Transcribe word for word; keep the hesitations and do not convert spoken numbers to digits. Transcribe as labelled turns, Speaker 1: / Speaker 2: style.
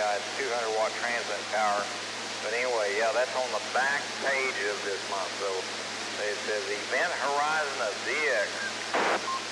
Speaker 1: got two hundred watt transmit power. But anyway, yeah, that's on the back page of this month. So it says Event Horizon of Z X.